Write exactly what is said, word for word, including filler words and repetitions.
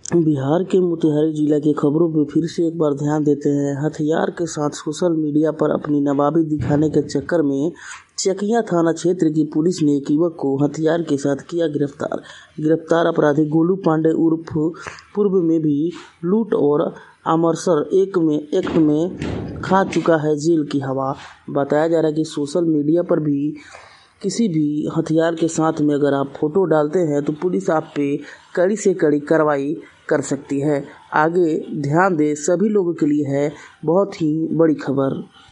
बिहार के मोतिहारी जिला की खबरों पर फिर से एक बार ध्यान देते हैं। हथियार के साथ सोशल मीडिया पर अपनी नवाबी दिखाने के चक्कर में चकिया थाना क्षेत्र की पुलिस ने एक युवक को हथियार के साथ किया गिरफ्तार। गिरफ्तार अपराधी गोलू पांडे उर्फ पूर्व में भी लूट और आमरसर एक में एक में खा चुका है जेल की हवा। बताया जा रहा है कि सोशल मीडिया पर भी किसी भी हथियार के साथ में अगर आप फोटो डालते हैं तो पुलिस आप पे कड़ी से कड़ी कार्रवाई कर सकती है। आगे ध्यान दें, सभी लोगों के लिए है बहुत ही बड़ी खबर।